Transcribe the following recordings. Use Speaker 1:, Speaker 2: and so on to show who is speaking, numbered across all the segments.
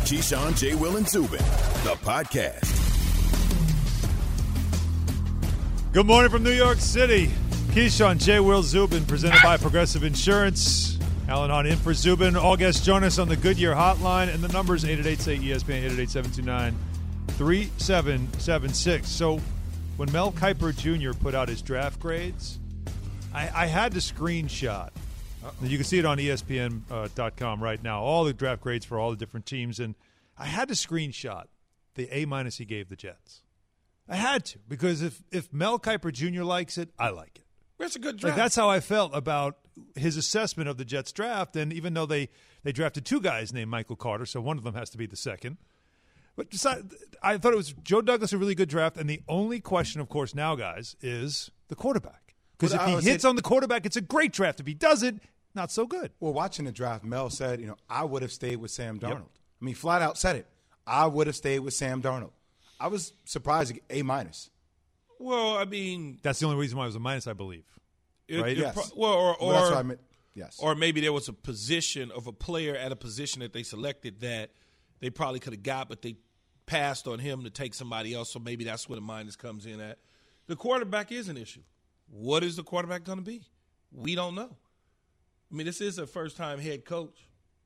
Speaker 1: Keyshawn, J. Will, and Zubin, the podcast.
Speaker 2: Good morning from New York City. Keyshawn, J. Will, Zubin, presented by Progressive Insurance. Alan on in for Zubin. All guests join us on the Goodyear hotline, and the number is 888-ESPN, 888-729-3776. So when Mel Kiper Jr. put out his draft grades, I had to screenshot. You can see it on ESPN.com right now, all the draft grades for all the different teams, and I had to screenshot the A- he gave the Jets. I had to, because if Mel Kiper Jr. likes it, I like it.
Speaker 3: That's a good draft.
Speaker 2: Like, that's how I felt about his assessment of the Jets draft, and even though they drafted two guys named Michael Carter, so one of them has to be the second. But I thought it was Joe Douglas a really good draft, and the only question, of course, now, guys, is the quarterback. Because if he hits on the quarterback, it's a great draft. If he doesn't, not so good.
Speaker 4: Well, watching the draft, Mel said, I would have stayed with Sam Darnold. Yep. I mean, flat out said it. I would have stayed with Sam Darnold. I was surprised at A-.
Speaker 3: Well, I mean,
Speaker 2: that's the only reason why it was a minus, I believe. Right?
Speaker 4: Yes.
Speaker 3: That's
Speaker 4: what I meant. Yes.
Speaker 3: Or maybe there was a position of a player at a position that they selected that they probably could have got, but they passed on him to take somebody else. So maybe that's where the minus comes in at. The quarterback is an issue. What is the quarterback going to be? We don't know. I mean, this is a first-time head coach,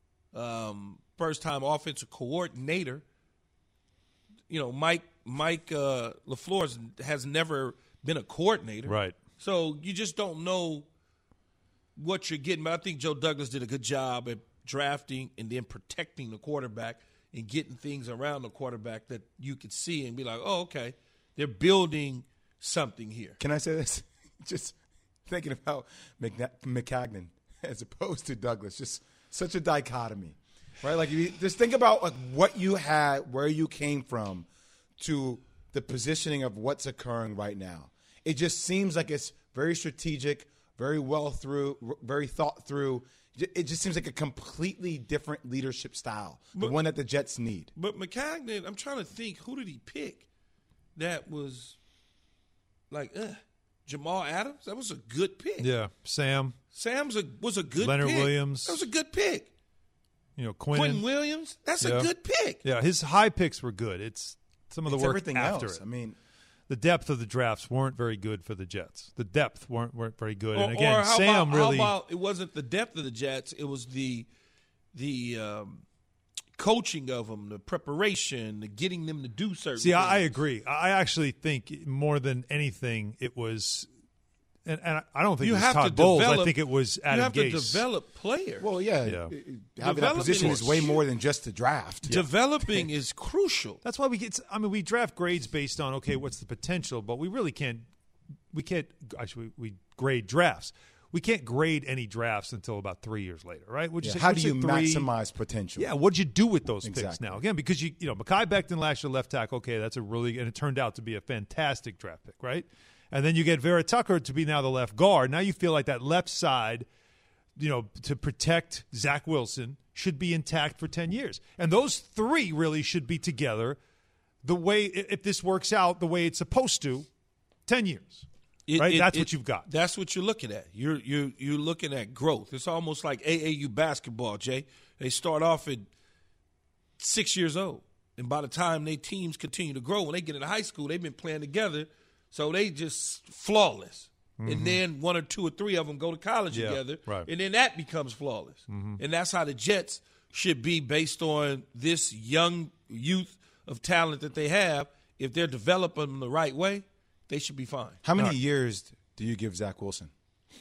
Speaker 3: first-time offensive coordinator. Mike LaFleur has never been a coordinator.
Speaker 2: Right.
Speaker 3: So you just don't know what you're getting. But I think Joe Douglas did a good job at drafting and then protecting the quarterback and getting things around the quarterback that you could see and be like, oh, okay, they're building something here.
Speaker 4: Can I say this? Just thinking about McCagnon as opposed to Douglas, just such a dichotomy, right? Like, you just think about like what you had, where you came from, to the positioning of what's occurring right now. It just seems like it's very strategic, very very thought through. It just seems like a completely different leadership style, the one that the Jets need.
Speaker 3: But McCagnon, I'm trying to think, who did he pick that was like, Jamal Adams? That was a good pick.
Speaker 2: Yeah, Sam.
Speaker 3: Was a good
Speaker 2: Leonard
Speaker 3: pick.
Speaker 2: Williams.
Speaker 3: That was a good pick.
Speaker 2: Quentin
Speaker 3: Williams. That's a good pick.
Speaker 2: Yeah, his high picks were good. It's some of the work
Speaker 4: everything
Speaker 2: after
Speaker 4: else.
Speaker 2: it.
Speaker 4: I mean,
Speaker 2: the depth of the drafts weren't very good for the Jets. The depth weren't very good. And again,
Speaker 3: how about it wasn't the depth of the Jets? It was the coaching of them, the preparation, the getting them to do certain things.
Speaker 2: I agree. I actually think more than anything it was and I don't think it was Todd Bowles. I think it was Adam Gase.
Speaker 3: You have to develop players.
Speaker 4: Well, having that position is way more than just the draft.
Speaker 3: Yeah. Developing is crucial.
Speaker 2: That's why we draft grades based on, okay, what's the potential, but we really can't actually we grade drafts. We can't grade any drafts until about 3 years later, right?
Speaker 4: How do you maximize potential?
Speaker 2: Yeah, what'd you do with those picks now? Again, because Mekhi Becton last year, left tackle, okay, that's and it turned out to be a fantastic draft pick, right? And then you get Vera Tucker to be now the left guard. Now you feel like that left side, to protect Zach Wilson should be intact for 10 years. And those three really should be together the way, if this works out the way it's supposed to, 10 years. That's what you've got.
Speaker 3: That's what you're looking at. You're looking at growth. It's almost like AAU basketball, Jay. They start off at 6 years old. And by the time their teams continue to grow, when they get into high school, they've been playing together. So they just flawless. Mm-hmm. And then one or two or three of them go to college together. Right. And then that becomes flawless. Mm-hmm. And that's how the Jets should be based on this young youth of talent that they have. If they're developing them the right way, they should be fine.
Speaker 4: How many years do you give Zach Wilson?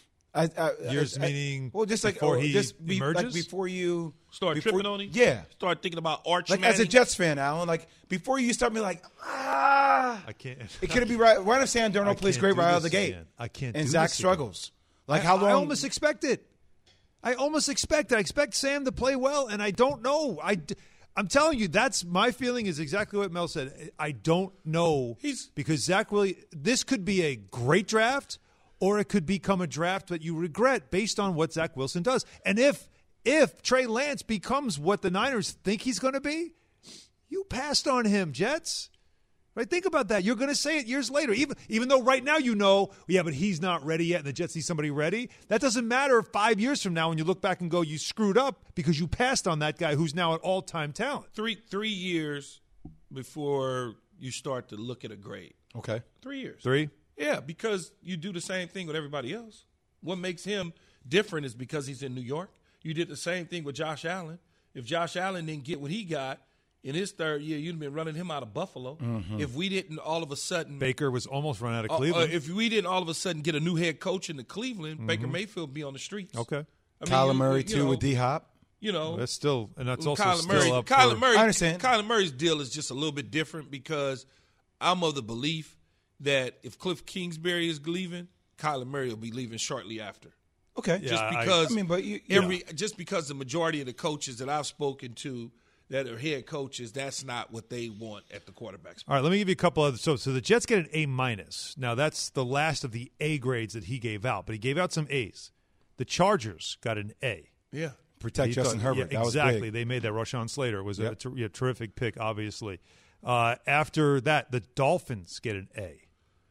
Speaker 2: Meaning
Speaker 4: just like
Speaker 2: before he emerges?
Speaker 4: Like before you
Speaker 3: start tripping on him?
Speaker 4: Yeah.
Speaker 3: Start thinking about Arch
Speaker 4: Like
Speaker 3: Manning?
Speaker 4: as a Jets fan, Alan, like before you start me like,
Speaker 2: I can't.
Speaker 4: It could be right if Sam Darnold plays great right out of the gate.
Speaker 2: I can't
Speaker 4: and Zach struggles. Like how long?
Speaker 2: I almost expect it. I expect Sam to play well, and I don't know. I'm telling you, that's my feeling is exactly what Mel said. I don't know because Zach Williams, this could be a great draft or it could become a draft that you regret based on what Zach Wilson does. And if Trey Lance becomes what the Niners think he's going to be, you passed on him, Jets. Right? Think about that. You're going to say it years later, even though right now you know, yeah, but he's not ready yet, and the Jets need somebody ready. That doesn't matter 5 years from now when you look back and go, you screwed up because you passed on that guy who's now an all-time talent.
Speaker 3: 3 years before you start to look at a grade.
Speaker 4: Okay.
Speaker 3: 3 years.
Speaker 2: 3?
Speaker 3: Yeah, because you do the same thing with everybody else. What makes him different is because he's in New York. You did the same thing with Josh Allen. If Josh Allen didn't get what he got in his third year, you'd have been running him out of Buffalo. Mm-hmm. If we didn't all of a sudden –
Speaker 2: Baker was almost run out of Cleveland.
Speaker 3: If we didn't all of a sudden get a new head coach into Cleveland, Baker Mayfield would be on the streets.
Speaker 2: Okay.
Speaker 4: Kyler Murray, too, with D-Hop.
Speaker 3: You know.
Speaker 2: That's still – and that's also
Speaker 3: Kyler Murray,
Speaker 2: still up
Speaker 3: Kyler
Speaker 2: for –
Speaker 3: Murray,
Speaker 4: I understand.
Speaker 3: Kyler Murray's deal is just a little bit different because I'm of the belief that if Cliff Kingsbury is leaving, Kyler Murray will be leaving shortly after.
Speaker 4: Okay.
Speaker 3: Just because
Speaker 4: just
Speaker 3: because the majority of the coaches that I've spoken to that are head coaches, that's not what they want at the quarterback spot.
Speaker 2: All right, let me give you a couple other. So the Jets get an A-. Now, that's the last of the A grades that he gave out, but he gave out some A's. The Chargers got an A.
Speaker 3: Yeah.
Speaker 4: Protect Justin Herbert.
Speaker 2: Yeah,
Speaker 4: that
Speaker 2: exactly.
Speaker 4: was big.
Speaker 2: They made that. Rashawn Slater was a terrific pick, obviously. After that, the Dolphins get an A.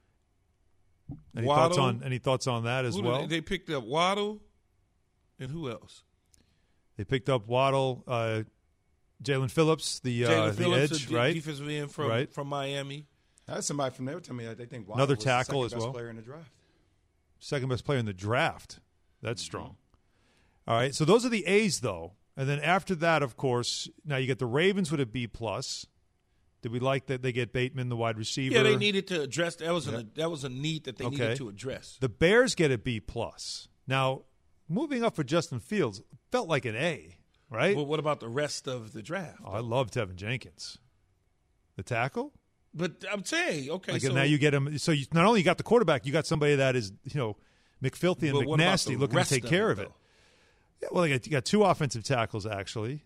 Speaker 2: Any thoughts on that as well?
Speaker 3: They picked up Waddle, and who else?
Speaker 2: They picked up Waddle, Jalen Phillips, the edge, right?
Speaker 3: Defensive end from Miami.
Speaker 4: That's somebody from there telling me that they think Waddle
Speaker 2: another
Speaker 4: was
Speaker 2: tackle
Speaker 4: the
Speaker 2: as
Speaker 4: second
Speaker 2: well.
Speaker 4: best player in the draft.
Speaker 2: Second best player in the draft. That's strong. All right, so those are the A's though, and then after that, of course, now you get the Ravens with a B+. Did we like that they get Bateman, the wide receiver?
Speaker 3: Yeah, they needed to address that. That was a need that they needed to address.
Speaker 2: The Bears get a B+. Now, moving up for Justin Fields felt like an A, right?
Speaker 3: Well, what about the rest of the draft?
Speaker 2: Oh, I love Tevin Jenkins. The tackle?
Speaker 3: But I'm saying, okay,
Speaker 2: like,
Speaker 3: so
Speaker 2: now you get him. So you not only got the quarterback, you got somebody that is, McFilthy and McNasty looking to take care of it. Yeah, well, you got 2 offensive tackles actually.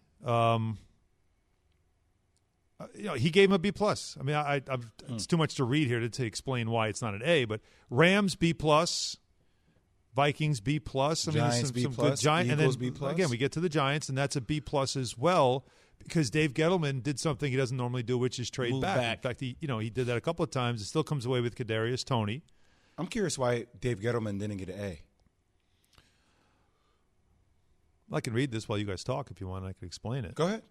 Speaker 2: He gave him a B+. I mean, it's too much to read here to explain why it's not an A. But Rams B+, Vikings B+.
Speaker 4: Giants B+,
Speaker 2: good Giants,
Speaker 4: Eagles
Speaker 2: and then
Speaker 4: B+.
Speaker 2: Again, we get to the Giants, and that's a B+ as well because Dave Gettleman did something he doesn't normally do, which is trade back. In fact, he did that a couple of times. It still comes away with Kadarius Toney.
Speaker 4: I'm curious why Dave Gettleman didn't get an A.
Speaker 2: I can read this while you guys talk if you want. I can explain it.
Speaker 4: Go ahead.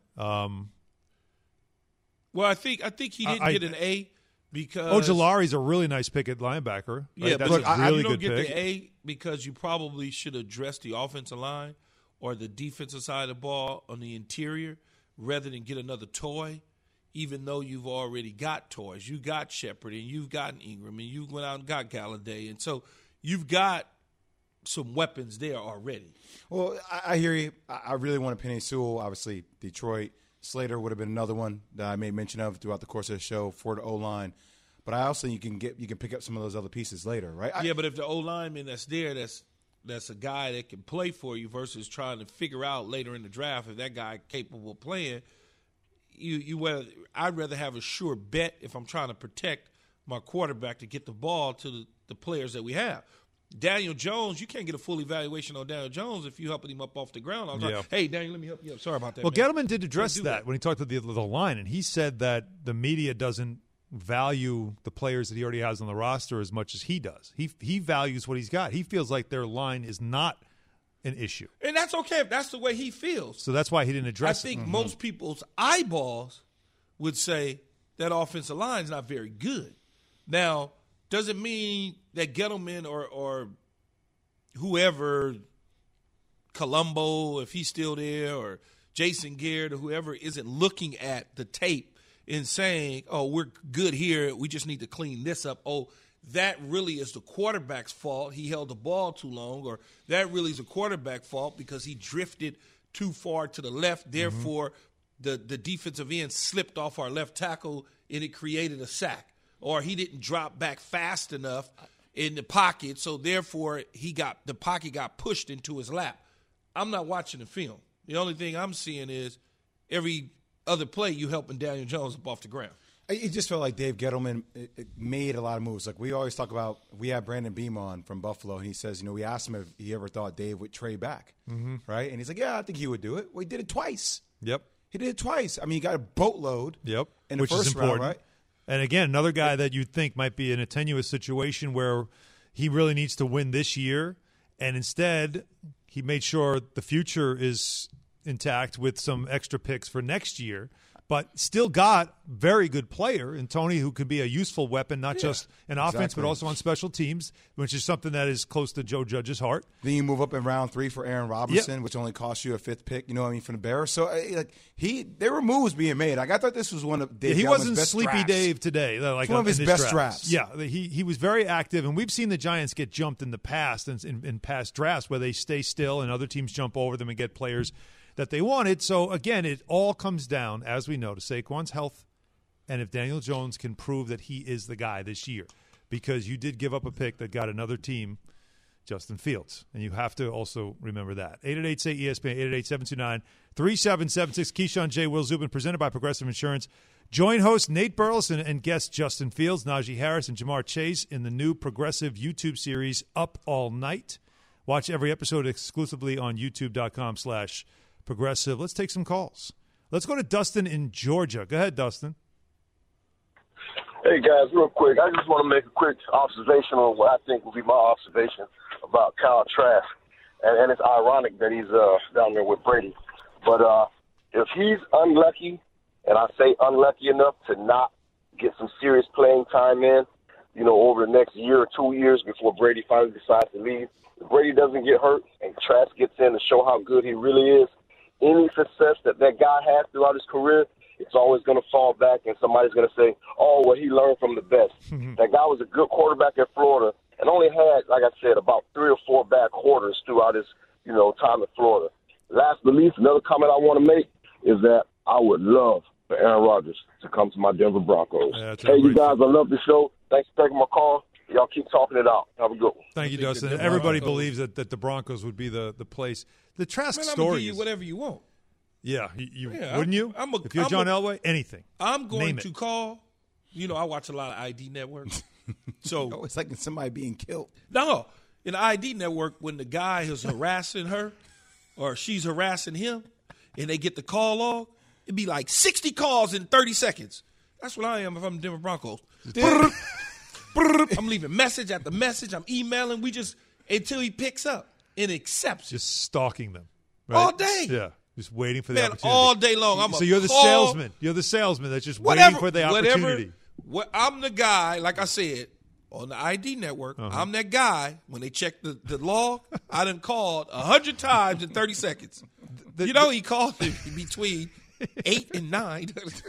Speaker 3: Well, I think he didn't get an A because
Speaker 2: Ojulari's a really nice pick at linebacker. Right?
Speaker 3: Yeah,
Speaker 2: that's
Speaker 3: but
Speaker 2: a really
Speaker 3: you don't
Speaker 2: good
Speaker 3: get
Speaker 2: pick.
Speaker 3: the A because you probably should address the offensive line or the defensive side of the ball on the interior rather than get another toy. Even though you've already got toys, you got Shepard and you've gotten Ingram and you went out and got Galladay, and so you've got some weapons there already.
Speaker 4: Well, I hear you. I really want a Penei Sewell. Obviously, Detroit. Slater would have been another one that I made mention of throughout the course of the show for the O-line. But I also think you can pick up some of those other pieces later, right?
Speaker 3: But if the O-lineman that's there, that's a guy that can play for you versus trying to figure out later in the draft if that guy capable of playing, I'd rather have a sure bet if I'm trying to protect my quarterback to get the ball to the players that we have. Daniel Jones, you can't get a full evaluation on Daniel Jones if you're helping him up off the ground. I was like, hey, Daniel, let me help you up. Sorry about that.
Speaker 2: Well,
Speaker 3: man.
Speaker 2: Gettleman did address that when he talked to the line, and he said that the media doesn't value the players that he already has on the roster as much as he does. He values what he's got. He feels like their line is not an issue.
Speaker 3: And that's okay if that's the way he feels.
Speaker 2: So that's why he didn't address it.
Speaker 3: I think most people's eyeballs would say that offensive line is not very good. Now, doesn't mean that Gettleman or whoever, Colombo, if he's still there, or Jason Garrett or whoever isn't looking at the tape and saying, oh, we're good here, we just need to clean this up. Oh, that really is the quarterback's fault. He held the ball too long, or that really is a quarterback fault because he drifted too far to the left. Therefore, the defensive end slipped off our left tackle and it created a sack. Or he didn't drop back fast enough in the pocket, so therefore the pocket got pushed into his lap. I'm not watching the film. The only thing I'm seeing is every other play you helping Daniel Jones up off the ground.
Speaker 4: It just felt like Dave Gettleman made a lot of moves. Like we always talk about, we had Brandon Beam on from Buffalo, and he says, we asked him if he ever thought Dave would trade back, right? And he's like, yeah, I think he would do it. Well, he did it twice.
Speaker 2: Yep.
Speaker 4: He did it twice. I mean, he got a boatload.
Speaker 2: Yep.
Speaker 4: In the
Speaker 2: Which is
Speaker 4: first round,
Speaker 2: important.
Speaker 4: right?
Speaker 2: And again, another guy that you'd think might be in a tenuous situation where he really needs to win this year, and instead he made sure the future is intact with some extra picks for next year, but still got very good player in Tony, who could be a useful weapon, not just in offense, but also on special teams, which is something that is close to Joe Judge's heart.
Speaker 4: Then you move up in round 3 for Aaron Robertson, which only cost you a 5th pick, you know what I mean, from the Bears. So there were moves being made. I thought this was one of Dave
Speaker 2: he
Speaker 4: Gettleman's
Speaker 2: wasn't
Speaker 4: best
Speaker 2: Sleepy
Speaker 4: drafts.
Speaker 2: Dave today. Like
Speaker 4: one of his best drafts.
Speaker 2: Yeah, he was very active, and we've seen the Giants get jumped in the past in past drafts where they stay still and other teams jump over them and get players that they wanted. So, again, it all comes down, as we know, to Saquon's health and if Daniel Jones can prove that he is the guy this year. Because you did give up a pick that got another team, Justin Fields. And you have to also remember that. 888-SAY-ESPN, 888-729-3776. Keyshawn, J. Will Zubin, presented by Progressive Insurance. Join host Nate Burleson and guest Justin Fields, Najee Harris, and Jamar Chase in the new Progressive YouTube series Up All Night. Watch every episode exclusively on youtube.com/Progressive. Let's take some calls. Let's go to Dustin in Georgia. Go ahead, Dustin.
Speaker 5: Hey, guys, real quick. I just want to make a quick observation on what I think will be my observation about Kyle Trask. And it's ironic that he's down there with Brady. But if he's unlucky, and I say unlucky enough to not get some serious playing time in, over the next year or 2 years before Brady finally decides to leave, if Brady doesn't get hurt and Trask gets in to show how good he really is, any success that guy has throughout his career, it's always going to fall back and somebody's going to say, oh, well, he learned from the best. That guy was a good quarterback at Florida and only had, like I said, about 3 or 4 bad quarters throughout his, time at Florida. Last but least, another comment I want to make is that I would love for Aaron Rodgers to come to my Denver Broncos.
Speaker 2: Yeah,
Speaker 5: hey, you guys, I love the show. Thanks for taking my call. Y'all keep talking it out. Have a good one.
Speaker 2: Thank you, Dustin. Everybody believes that the Broncos would be the place. The Trask
Speaker 3: I'm
Speaker 2: story
Speaker 3: gonna give you whatever you want.
Speaker 2: Yeah, wouldn't you? If you're John Elway, anything.
Speaker 3: I'm going to call. I watch a lot of ID networks. So
Speaker 4: it's like somebody being killed.
Speaker 3: No, in the ID network, when the guy is harassing her or she's harassing him and they get the call log, it'd be like 60 calls in 30 seconds. That's what I am if I'm the Denver Broncos. I'm leaving message after message. I'm emailing. Until he picks up and accepts.
Speaker 2: Just stalking them. Right?
Speaker 3: All day.
Speaker 2: Yeah. Just waiting for the opportunity.
Speaker 3: All day long.
Speaker 2: So you're the salesman. You're the salesman that's just waiting for the opportunity.
Speaker 3: I'm the guy, like I said, on the ID network. I'm that guy. When they check the log, I done called 100 times in 30 seconds. He called between 8 and 9,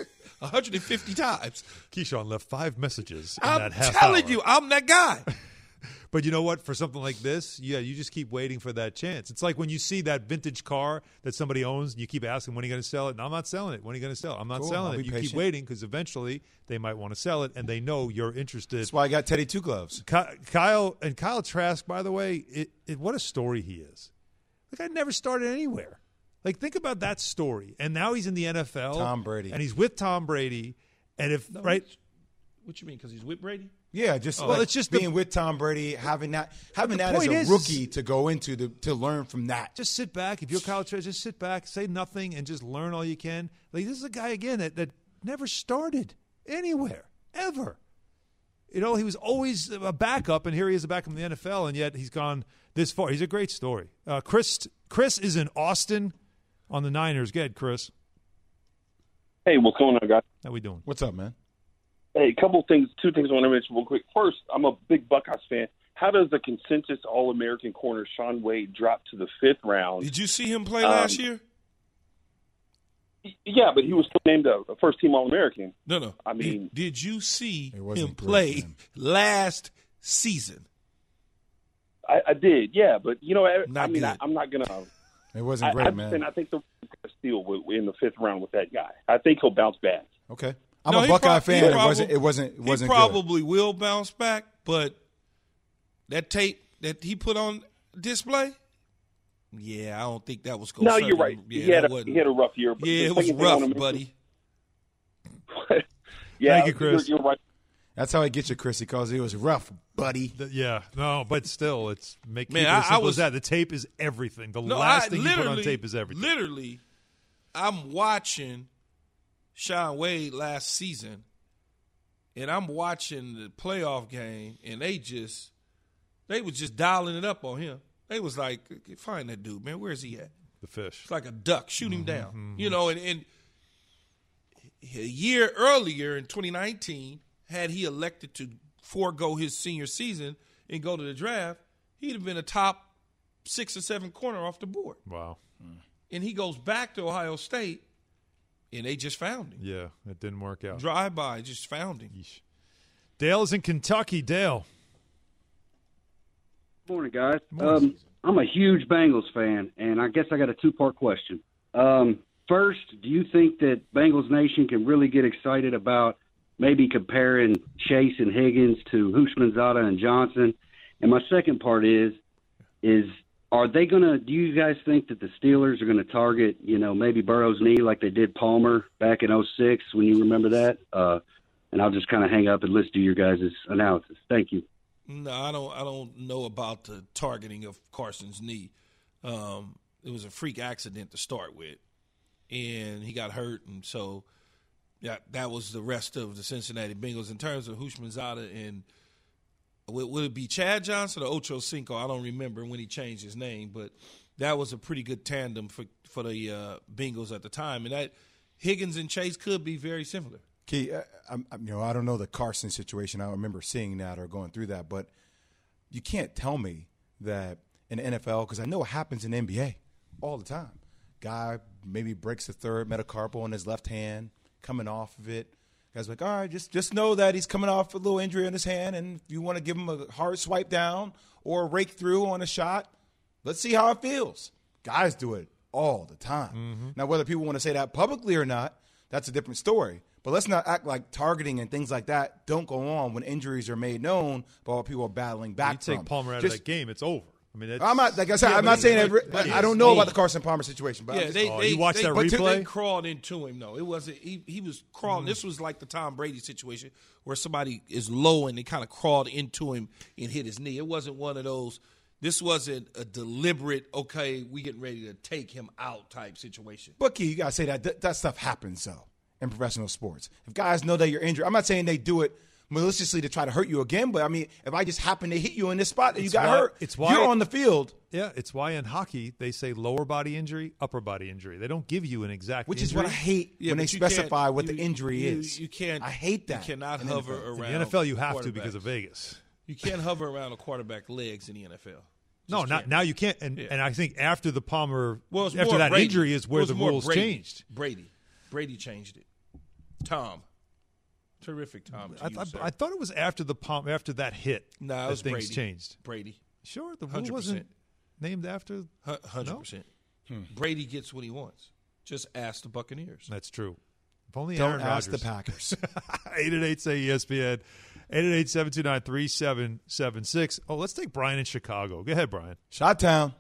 Speaker 3: 150 times.
Speaker 2: Keyshawn left 5 messages in
Speaker 3: I'm
Speaker 2: that half hour.
Speaker 3: telling you, I'm that guy.
Speaker 2: But you know what? For something like this, you just keep waiting for that chance. It's like when you see that vintage car that somebody owns, and you keep asking, when are you going to sell it? And I'm not selling it. When are you going to sell it? I'm not selling it. You keep waiting because eventually they might want to sell it, and they know you're interested.
Speaker 4: That's why I got Teddy Two Gloves.
Speaker 2: Kyle Trask, by the way, what a story he is. Like, I never started anywhere. Like, think about that story. And now he's in the NFL.
Speaker 4: Tom Brady.
Speaker 2: And he's with Tom Brady. And
Speaker 3: What you mean, because he's with Brady?
Speaker 4: Yeah, it's just being with Tom Brady, having that as a rookie to go into to learn from that.
Speaker 2: Just sit back. If you're Kyle Trask, just sit back, say nothing, and just learn all you can. Like, this is a guy again that never started anywhere ever. He was always a backup, and here he is a backup in the NFL, and yet he's gone this far. He's a great story. Chris is in Austin on the Niners. Go ahead, Chris.
Speaker 6: Hey, what's going on, guys?
Speaker 2: How we doing?
Speaker 4: What's up, man?
Speaker 6: Hey, two things I want to mention real quick. First, I'm a big Buckeyes fan. How does the consensus All-American corner Shaun Wade drop to the 5th round?
Speaker 3: Did you see him play last year?
Speaker 6: Yeah, but he was still named a first-team All-American.
Speaker 3: No.
Speaker 6: I mean,
Speaker 3: did you see him play last season?
Speaker 6: I did, yeah, but I'm not gonna.
Speaker 4: It wasn't great, man.
Speaker 6: I think the steal in the 5th round with that guy. I think he'll bounce back.
Speaker 4: Okay. I'm a Buckeye fan. It wasn't
Speaker 3: He probably will bounce back, but that tape that he put on display, I don't think that was going to.
Speaker 6: No, you're right.
Speaker 3: Yeah,
Speaker 6: he had a rough year. But
Speaker 3: it was rough, buddy.
Speaker 2: Thank you, Chris.
Speaker 6: You're right.
Speaker 4: That's how I get you, Chris. He calls it was rough, buddy.
Speaker 2: But still, it's keep it as simple as that. The tape is everything. The last thing you put on tape is everything.
Speaker 3: Literally, I'm watching Shaun Wade last season, and I'm watching the playoff game, and they was just dialing it up on him. They was like, find that dude, man. Where's he at?
Speaker 2: The fish.
Speaker 3: It's like a duck. Shoot him down. You know, and a year earlier in 2019, had he elected to forego his senior season and go to the draft, he'd have been a top 6 or 7 corner off the board.
Speaker 2: Wow.
Speaker 3: And he goes back to Ohio State, and they just found him.
Speaker 2: Yeah, it didn't work out.
Speaker 3: Drive-by, just found him.
Speaker 2: Yeesh. Dale is in Kentucky. Dale.
Speaker 7: Morning, guys.
Speaker 2: Morning.
Speaker 7: I'm a huge Bengals fan, and I guess I got a 2-part question. First, do you think that Bengals Nation can really get excited about maybe comparing Chase and Higgins to Houshmandzadeh and Johnson? And my second part is are they going to – do you guys think that the Steelers are going to target, maybe Burrow's knee like they did Palmer back in 2006, when you remember that? And I'll just kind of hang up and listen to your guys' analysis. Thank you.
Speaker 3: No, I don't know about the targeting of Carson's knee. It was a freak accident to start with, and he got hurt, and so that was the rest of the Cincinnati Bengals. In terms of Houshmandzadeh and would it be Chad Johnson or Ocho Cinco? I don't remember when he changed his name, but that was a pretty good tandem for the Bengals at the time, and that Higgins and Chase could be very similar.
Speaker 4: Key, I don't know the Carson situation. I remember seeing that or going through that, but you can't tell me that in the NFL, because I know it happens in the NBA all the time. Guy maybe breaks a third metacarpal in his left hand, coming off of it. Guys like, all right, just know that he's coming off a little injury in his hand, and if you want to give him a hard swipe down or a rake through on a shot, let's see how it feels. Guys do it all the time. Mm-hmm. Now, whether people want to say that publicly or not, that's a different story. But let's not act like targeting and things like that don't go on when injuries are made known by what people are battling back from.
Speaker 2: You take Palmer out of that game, it's over. I mean,
Speaker 4: I'm not, like I said, I'm not saying that. I don't know about the Carson Palmer situation. But
Speaker 2: you watched that replay?
Speaker 3: They crawled into him. No, it wasn't. He was crawling. This was like the Tom Brady situation where somebody is low and they kind of crawled into him and hit his knee. It wasn't one of those. This wasn't a deliberate, okay, we getting ready to take him out type situation.
Speaker 4: But, Key, you got to say that stuff happens, though, in professional sports. If guys know that you're injured, I'm not saying they do it maliciously to try to hurt you again, but I mean, if I just happen to hit you in this spot and you got hurt, you're on the field.
Speaker 2: Yeah, it's why in hockey they say lower body injury, upper body injury. They don't give you an exact
Speaker 4: Which
Speaker 2: injury.
Speaker 4: is what I hate when they specify what the injury is.
Speaker 3: You can't.
Speaker 4: I hate that.
Speaker 3: You cannot hover around.
Speaker 2: In the NFL, you have to because of Vegas.
Speaker 3: You can't hover around a quarterback legs in the NFL.
Speaker 2: No, now you can't. And I think after the Palmer,
Speaker 3: after
Speaker 2: that
Speaker 3: Brady.
Speaker 2: injury is where the rules changed.
Speaker 3: Brady changed it. Tom. Terrific, Tom.
Speaker 2: I thought it was after the Palmer, after that hit.
Speaker 3: No,
Speaker 2: that
Speaker 3: it was
Speaker 2: things
Speaker 3: Brady.
Speaker 2: Changed.
Speaker 3: Brady.
Speaker 2: Sure, the rule
Speaker 3: 100%.
Speaker 2: wasn't named after
Speaker 3: 100%.
Speaker 2: No?
Speaker 3: Brady gets what he wants. Just ask the Buccaneers.
Speaker 2: That's true. If only
Speaker 4: Don't
Speaker 2: Aaron
Speaker 4: ask
Speaker 2: Rodgers.
Speaker 4: the Packers.
Speaker 2: 888-SAY-ESPN. 888-729-3776. Oh, let's take Brian in Chicago. Go ahead, Brian.
Speaker 4: Shot-town.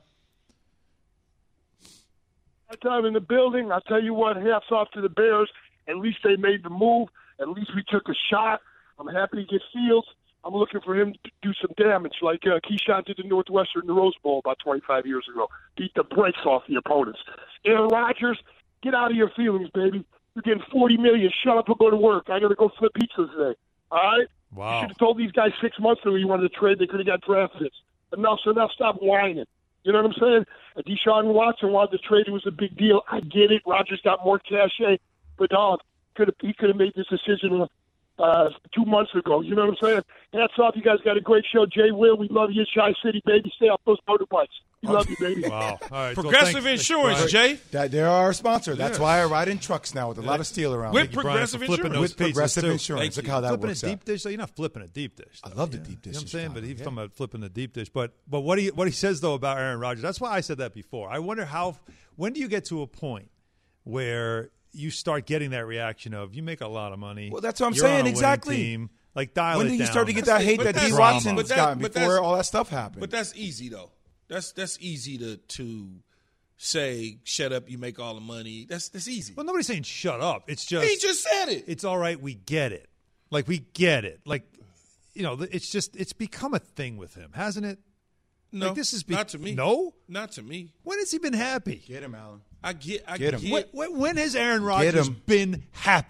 Speaker 8: Time in the building. I'll tell you what, hats off to the Bears. At least they made the move. At least we took a shot. I'm happy to get Fields. I'm looking for him to do some damage like Keyshawn did to Northwestern in the Rose Bowl about 25 years ago. Beat the brakes off the opponents. Aaron Rodgers, get out of your feelings, baby. You're getting $40 million. Shut up and go to work. I got to go flip pizzas today. All right?
Speaker 2: Wow.
Speaker 8: You should have told these guys 6 months ago you wanted to trade. They could have got drafted. Enough, stop whining. You know what I'm saying? Deshaun Watson wanted to trade. It was a big deal. I get it. Rodgers got more cachet. But, dog, he could have made this decision 2 months ago. You know what I'm saying? Hats off. You guys got a great show. Jay Will, we love you. Chi City, baby. Stay off those motorbikes. We love you, baby.
Speaker 2: Wow. All right.
Speaker 3: Progressive Insurance, Jay.
Speaker 4: They're our sponsor. That's why I ride in trucks now with a lot of steel around.
Speaker 3: With Progressive Insurance.
Speaker 4: With Progressive Insurance. Look how that
Speaker 2: flipping
Speaker 4: works
Speaker 2: a deep dish, though, you're not flipping a deep dish.
Speaker 4: I love the deep dish.
Speaker 2: You know what I'm saying? But he's talking about flipping the deep dish. But what he says, though, about Aaron Rodgers, that's why I said that before. I wonder when do you get to a point where you start getting that reaction of you make a lot of money.
Speaker 4: Well, that's what I'm
Speaker 2: you're
Speaker 4: saying.
Speaker 2: on a
Speaker 4: exactly.
Speaker 2: Team. Like dial
Speaker 4: when
Speaker 2: it down.
Speaker 4: When did you start to get that hate that D. Watson's gotten before all that stuff happened?
Speaker 3: But that's easy though. That's easy to say. Shut up. You make all the money. That's easy.
Speaker 2: Well, nobody's saying shut up. It's just
Speaker 3: he just said it.
Speaker 2: It's all right. We get it. Like we get it. Like it's become a thing with him, hasn't it?
Speaker 3: No,
Speaker 2: like, this is
Speaker 3: not to me.
Speaker 2: No,
Speaker 3: not to me.
Speaker 2: When has he been happy?
Speaker 4: Get him, Alan.
Speaker 3: I get
Speaker 4: him.
Speaker 2: When has Aaron Rodgers been happy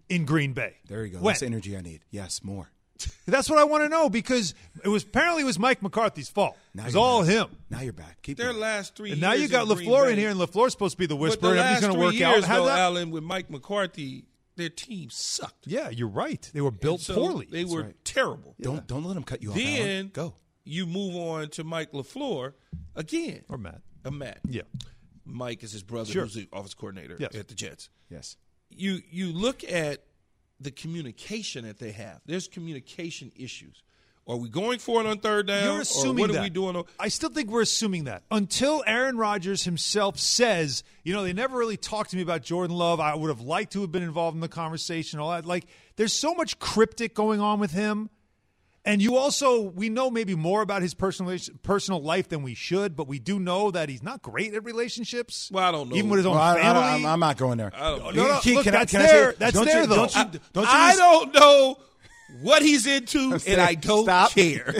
Speaker 2: in Green Bay?
Speaker 4: There you go.
Speaker 2: When?
Speaker 4: That's the energy I need. Yes, more.
Speaker 2: That's what I want to know because apparently it was Mike McCarthy's fault. It was all him.
Speaker 4: Now you're back. Keep
Speaker 3: Their
Speaker 4: going.
Speaker 3: last 3 years.
Speaker 2: And now you got
Speaker 3: in Green
Speaker 2: LaFleur
Speaker 3: Bay.
Speaker 2: in here, and LaFleur's supposed to be the
Speaker 3: But
Speaker 2: whisperer.
Speaker 3: the
Speaker 2: And
Speaker 3: last
Speaker 2: he's going to
Speaker 3: 3
Speaker 2: work
Speaker 3: years,
Speaker 2: out. How's
Speaker 3: though,
Speaker 2: that?
Speaker 3: Allen, with Mike McCarthy, their team sucked.
Speaker 2: Yeah, you're right. They were built
Speaker 3: So
Speaker 2: poorly.
Speaker 3: They were
Speaker 4: right.
Speaker 3: terrible.
Speaker 4: Don't let him cut you off.
Speaker 3: Then
Speaker 4: Alan. Go.
Speaker 3: you move on to Mike LaFleur again.
Speaker 2: Or Matt.
Speaker 3: Matt.
Speaker 2: Yeah.
Speaker 3: Mike is his brother,
Speaker 2: Sure.
Speaker 3: who's the office coordinator
Speaker 2: Yes.
Speaker 3: at the Jets.
Speaker 4: Yes.
Speaker 3: You look at the communication that they have. There's communication issues. Are we going for it on third down?
Speaker 2: You're assuming
Speaker 3: or what
Speaker 2: that.
Speaker 3: are we doing?
Speaker 2: I still think we're assuming that. Until Aaron Rodgers himself says, they never really talked to me about Jordan Love. I would have liked to have been involved in the conversation, all that. Like, there's so much cryptic going on with him. And we know maybe more about his personal life than we should, but we do know that he's not great at relationships.
Speaker 3: Well, I don't know.
Speaker 2: Even with his own
Speaker 4: Well,
Speaker 2: family.
Speaker 4: I'm not going there.
Speaker 2: No,
Speaker 4: Look,
Speaker 2: that's
Speaker 4: can I say-
Speaker 2: there. That's
Speaker 4: don't
Speaker 2: there,
Speaker 4: you-
Speaker 2: though.
Speaker 3: I don't know what he's into, and I don't
Speaker 4: Stop.
Speaker 3: care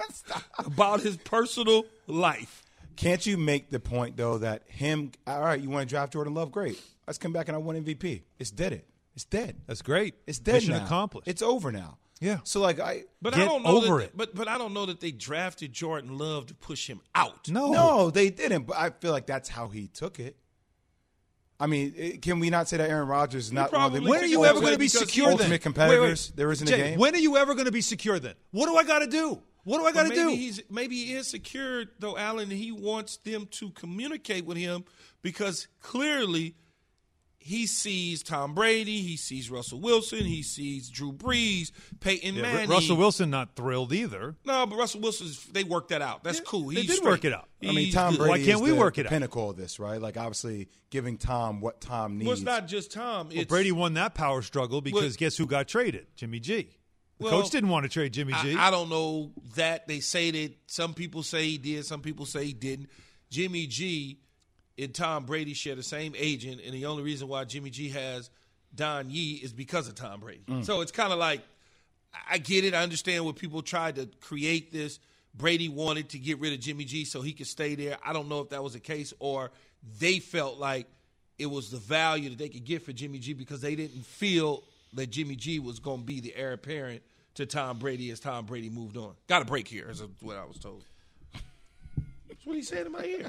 Speaker 3: about his personal life.
Speaker 4: Can't you make the point, though, that all right, you want to draft Jordan Love? Great. Let's come back and I won MVP. It's dead. It's dead.
Speaker 2: That's great.
Speaker 4: It's dead
Speaker 2: Mission
Speaker 4: now.
Speaker 2: accomplished.
Speaker 4: It's over now.
Speaker 2: Yeah.
Speaker 4: So, like,
Speaker 3: But
Speaker 2: Get
Speaker 3: I don't know
Speaker 2: over
Speaker 3: that,
Speaker 2: it.
Speaker 3: But I don't know that they drafted Jordan Love to push him out.
Speaker 4: No, they didn't. But I feel like that's how he took it. I mean, can we not say that Aaron Rodgers is not one of the
Speaker 3: probably
Speaker 2: When are you ever going to be
Speaker 3: because
Speaker 2: secure then?
Speaker 4: ultimate competitors
Speaker 2: Wait.
Speaker 4: there is in the
Speaker 2: Jay,
Speaker 4: game?
Speaker 2: when are you ever going to be secure then? What do I got to do? What do I got to
Speaker 3: Maybe
Speaker 2: do?
Speaker 3: maybe he is secure, though, Allen. He wants them to communicate with him because clearly he sees Tom Brady, he sees Russell Wilson, he sees Drew Brees, Peyton Manning.
Speaker 2: Russell Wilson not thrilled either.
Speaker 3: No, but Russell Wilson's they worked that out. That's cool.
Speaker 2: they
Speaker 3: He's
Speaker 2: did
Speaker 3: straight.
Speaker 2: work it out.
Speaker 4: I mean,
Speaker 3: He's
Speaker 4: Tom
Speaker 3: good.
Speaker 4: Brady
Speaker 2: Why can't
Speaker 4: is
Speaker 2: we
Speaker 4: the
Speaker 2: work it out?
Speaker 4: pinnacle of this, right? Like, obviously, giving Tom what Tom needs.
Speaker 3: Well, it's not just Tom.
Speaker 2: Well,
Speaker 3: It's
Speaker 2: Brady won that power struggle because guess who got traded? Jimmy G. The
Speaker 3: Well,
Speaker 2: coach didn't want to trade Jimmy G.
Speaker 3: I don't know that. They say that some people say he did, some people say he didn't. Jimmy G and Tom Brady share the same agent, and the only reason why Jimmy G has Don Yee is because of Tom Brady. So it's kind of like, I get it. I understand what people tried to create this. Brady wanted to get rid of Jimmy G so he could stay there. I don't know if that was the case or they felt like it was the value that they could get for Jimmy G because they didn't feel that Jimmy G was going to be the heir apparent to Tom Brady as Tom Brady moved on. Got a break here, is what I was told. That's what he said in my ear.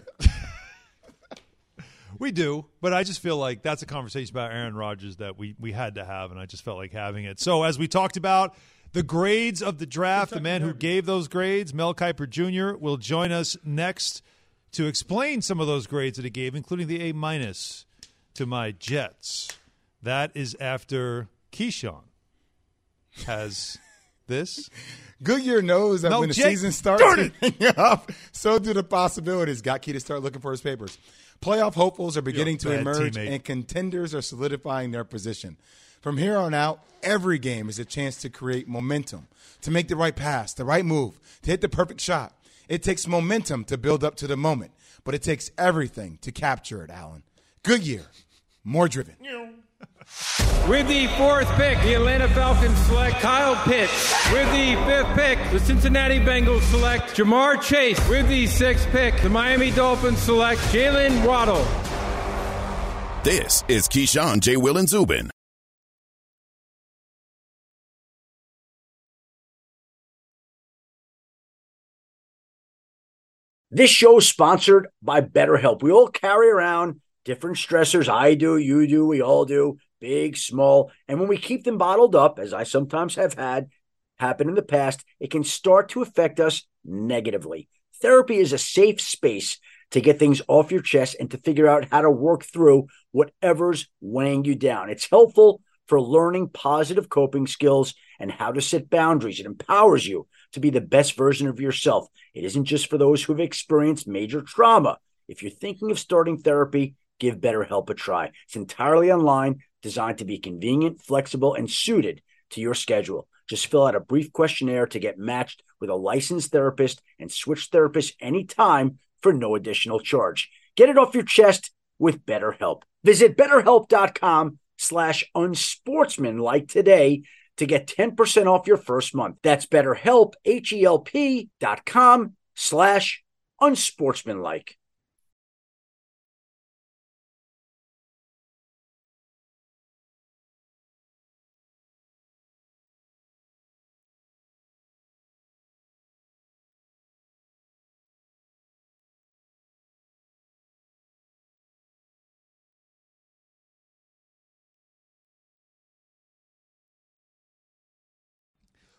Speaker 2: We do, but I just feel like that's a conversation about Aaron Rodgers that we had to have, and I just felt like having it. So as we talked about the grades of the draft, the man who gave those grades, Mel Kiper Jr., will join us next to explain some of those grades that he gave, including the A- to my Jets. That is after Keyshawn has this.
Speaker 4: Goodyear knows that
Speaker 2: No,
Speaker 4: when the
Speaker 2: Jay,
Speaker 4: season starts
Speaker 2: darn
Speaker 4: heating up, so do the possibilities. Got Key to start looking for his papers. Playoff hopefuls are beginning to
Speaker 2: bad
Speaker 4: emerge,
Speaker 2: teammate.
Speaker 4: and contenders are solidifying their position. From here on out, every game is a chance to create momentum, to make the right pass, the right move, to hit the perfect shot. It takes momentum to build up to the moment, but it takes everything to capture it, Allen. Goodyear, more driven.
Speaker 9: With the fourth pick, the Atlanta Falcons select Kyle Pitts. With the fifth pick, the Cincinnati Bengals select Jamar Chase. With the sixth pick, the Miami Dolphins select Jalen Waddle.
Speaker 1: This is Keyshawn, J. Will, and Zubin.
Speaker 10: This show is sponsored by BetterHelp. We all carry around different stressors. I do, you do, we all do, big, small. And when we keep them bottled up, as I sometimes have had happen in the past, it can start to affect us negatively. Therapy is a safe space to get things off your chest and to figure out how to work through whatever's weighing you down. It's helpful for learning positive coping skills and how to set boundaries. It empowers you to be the best version of yourself. It isn't just for those who have experienced major trauma. If you're thinking of starting therapy, give BetterHelp a try. It's entirely online, designed to be convenient, flexible, and suited to your schedule. Just fill out a brief questionnaire to get matched with a licensed therapist and switch therapists anytime for no additional charge. Get it off your chest with BetterHelp. Visit BetterHelp.com/unsportsmanlike today to get 10% off your first month. That's BetterHelp, HELP.com/unsportsmanlike.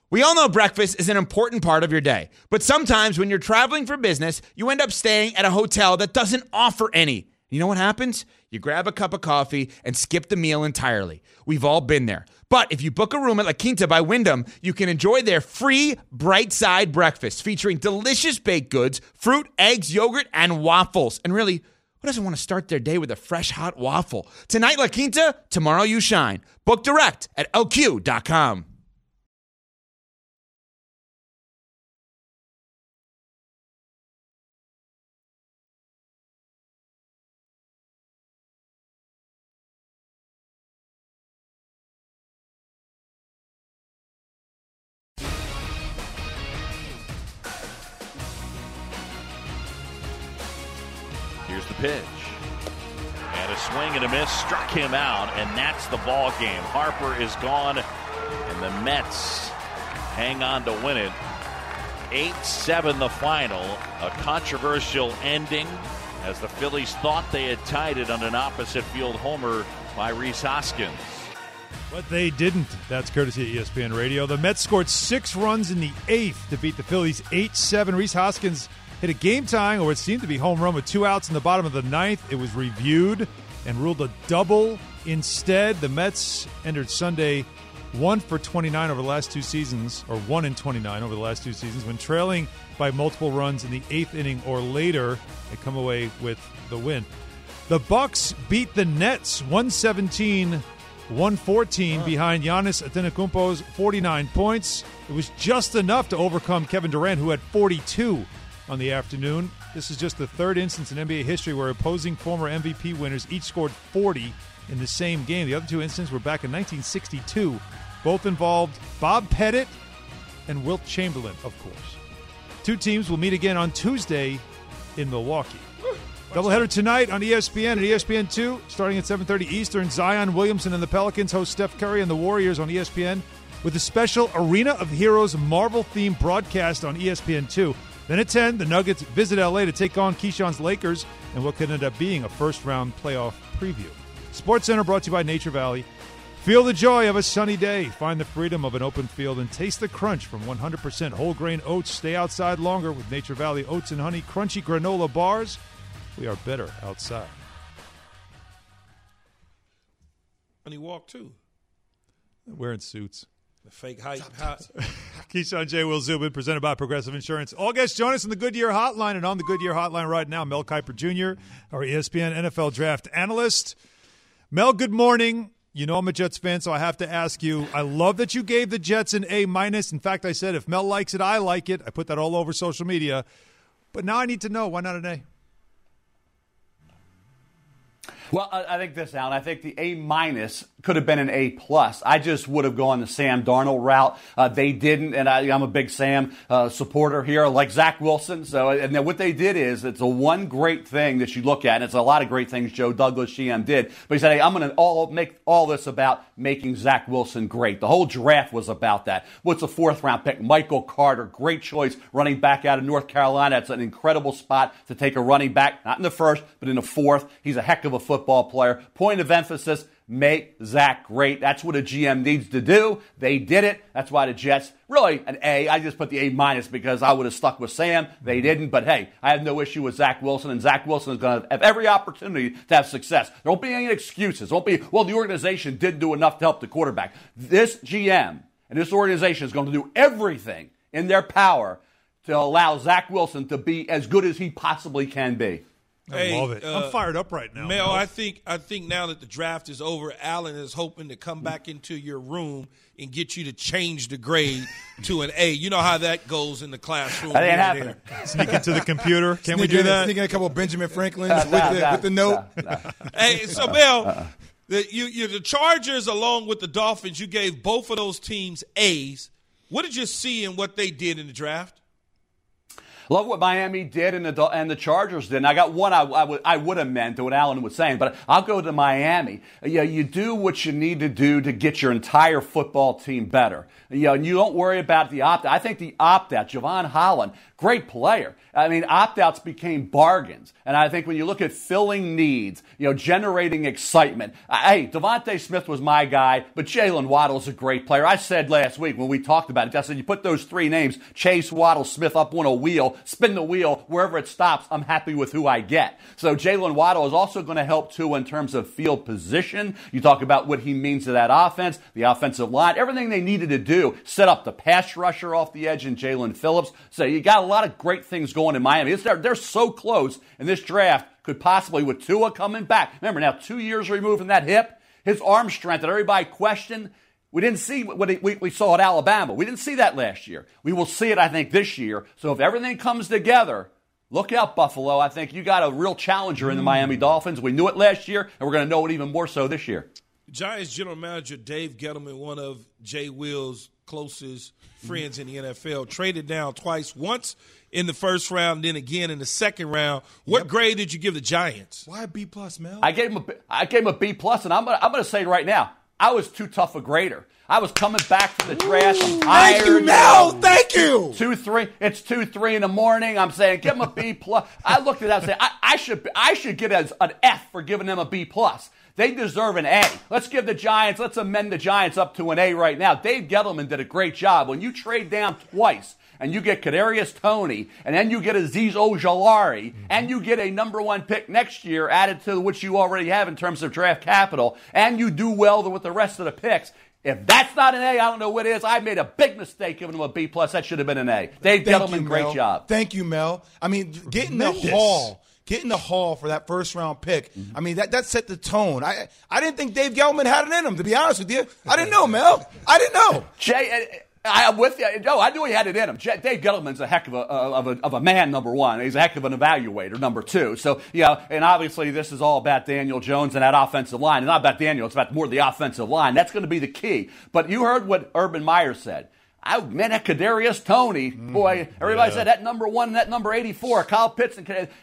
Speaker 11: We all know breakfast is an important part of your day, but sometimes when you're traveling for business, you end up staying at a hotel that doesn't offer any. You know what happens? You grab a cup of coffee and skip the meal entirely. We've all been there. But if you book a room at La Quinta by Wyndham, you can enjoy their free Bright Side breakfast featuring delicious baked goods, fruit, eggs, yogurt, and waffles. And really, who doesn't want to start their day with a fresh, hot waffle? Tonight, La Quinta, tomorrow you shine. Book direct at lq.com.
Speaker 12: Here's the pitch. And a swing and a miss struck him out, and that's the ball game. Harper is gone, and the Mets hang on to win it. 8-7 the final. A controversial ending as the Phillies thought they had tied it on an opposite field homer by Rhys Hoskins.
Speaker 2: But they didn't. That's courtesy of ESPN Radio. The Mets scored 6 runs in the 8th to beat the Phillies 8-7. Rhys Hoskins hit a game-tying, or it seemed to be home run with 2 outs in the bottom of the 9th. It was reviewed and ruled a double instead. The Mets entered Sunday 1 for 29 over the last 2 seasons, or 1 in 29 over the last 2 seasons. When trailing by multiple runs in the 8th inning or later, they come away with the win. The Bucks beat the Nets 114 behind Giannis Antetokounmpo's 49 points. It was just enough to overcome Kevin Durant, who had 42 on the afternoon. This is just the 3rd instance in NBA history where opposing former MVP winners each scored 40 in the same game. The other 2 instances were back in 1962. Both involved Bob Pettit and Wilt Chamberlain, of course. 2 teams will meet again on Tuesday in Milwaukee. Doubleheader tonight on ESPN and ESPN2, starting at 7:30 Eastern. Zion Williamson and the Pelicans host Steph Curry and the Warriors on ESPN with a special Arena of Heroes Marvel-themed broadcast on ESPN2. Then at 10, the Nuggets visit L.A. to take on Keyshawn's Lakers and what could end up being a first-round playoff preview. SportsCenter brought to you by Nature Valley. Feel the joy of a sunny day. Find the freedom of an open field and taste the crunch from 100% whole-grain oats. Stay outside longer with Nature Valley Oats and Honey Crunchy Granola Bars. We are better outside.
Speaker 3: And he walked, too.
Speaker 2: Wearing suits.
Speaker 3: The fake hype.
Speaker 2: Keyshawn, J. Will Zubin, presented by Progressive Insurance. All guests join us in the Goodyear Hotline, and on the Goodyear Hotline right now, Mel Kiper Jr., our ESPN NFL draft analyst. Mel, good morning. You know I'm a Jets fan, so I have to ask you, I love that you gave the Jets an A-. In fact, I said if Mel likes it, I like it. I put that all over social media. But now I need to know, why not an A?
Speaker 13: Well, I think this, Alan. I think the A- could have been an A+. I just would have gone the Sam Darnold route. They didn't, and I'm a big Sam supporter here, like Zach Wilson. So, and then what they did is, it's a one great thing that you look at, and it's a lot of great things Joe Douglas, GM, did. But he said, hey, I'm going to make all this about making Zach Wilson great. The whole draft was about that. What's a 4th-round pick? Michael Carter, great choice, running back out of North Carolina. It's an incredible spot to take a running back, not in the 1st, but in the 4th. He's a heck of a football player. Point of emphasis, make Zach great. That's what a GM needs to do. They did it. That's why the Jets, really an A. I just put the A- because I would have stuck with Sam. They didn't. But, hey, I have no issue with Zach Wilson, and Zach Wilson is going to have every opportunity to have success. There won't be any excuses. There won't be, well, the organization didn't do enough to help the quarterback. This GM and this organization is going to do everything in their power to allow Zach Wilson to be as good as he possibly can be.
Speaker 2: I love it. I'm fired up right now.
Speaker 3: Mel, I think now that the draft is over, Allen is hoping to come back into your room and get you to change the grade to an A. You know how that goes in the classroom.
Speaker 13: That ain't happening.
Speaker 2: Sneak into the computer. Can we do that?
Speaker 4: Sneak in a couple of Benjamin Franklins with the note.
Speaker 3: Hey, so Mel, the Chargers along with the Dolphins, you gave both of those teams A's. What did you see in what they did in the draft?
Speaker 13: Love what Miami did and the Chargers did. And I got one I would amend to what Alan was saying, but I'll go to Miami. You do what you need to do to get your entire football team better. And you don't worry about the opt-out. I think the opt-out, Javon Holland, great player. I mean, opt-outs became bargains. And I think when you look at filling needs, generating excitement. Hey, Devontae Smith was my guy, but Jalen Waddle's a great player. I said last week when we talked about it, I said, you put those three names, Chase, Waddle, Smith, up on a wheel, spin the wheel, wherever it stops, I'm happy with who I get. So Jalen Waddle is also going to help, too, in terms of field position. You talk about what he means to that offense, the offensive line, everything they needed to do, set up the pass rusher off the edge in Jalen Phillips. So you got a lot of great things going in Miami. They're so close in this draft, could possibly, with Tua coming back. Remember, now 2 years removed from that hip, his arm strength that everybody questioned, we didn't see what we saw at Alabama. We didn't see that last year. We will see it, I think, this year. So if everything comes together, look out, Buffalo. I think you got a real challenger in the Miami Dolphins. We knew it last year, and we're going to know it even more so this year.
Speaker 3: Giants general manager Dave Gettleman, one of Jay Will's closest friends in the NFL, traded down twice, once in the first round, then again in the second round. What grade did you give the Giants?
Speaker 4: Why B+, Mel?
Speaker 13: I gave him a B+, and I'm going to say right now, I was too tough a grader. I was coming back from the draft. I'm tired.
Speaker 4: Thank you, Mel. Thank you.
Speaker 13: 2-3. It's 2-3 in the morning. I'm saying give him a B+. I looked at that and said I should get an F for giving them a B+. They deserve an A. Let's amend the Giants up to an A right now. Dave Gettleman did a great job. When you trade down twice and you get Kadarius Toney, and then you get Azeez Ojulari, and you get a number 1 pick next year added to what you already have in terms of draft capital, and you do well with the rest of the picks, if that's not an A, I don't know what is. I made a big mistake giving him a B+. That should have been an A. Dave Gettleman, great job.
Speaker 4: Thank you, Mel. I mean, getting the haul for that first-round pick, I mean, that set the tone. I didn't think Dave Gettleman had it in him, to be honest with you. I didn't know, Mel. I didn't know.
Speaker 13: Jay, I'm with you. No, I knew he had it in him. Dave Gettleman's a heck of a man, number 1. He's a heck of an evaluator, number 2. So, and obviously this is all about Daniel Jones and that offensive line. It's not about Daniel. It's about more the offensive line. That's going to be the key. But you heard what Urban Meyer said. Man, that Kadarius Toney, boy, everybody said that number 1 and that number 84, Kyle Pitts,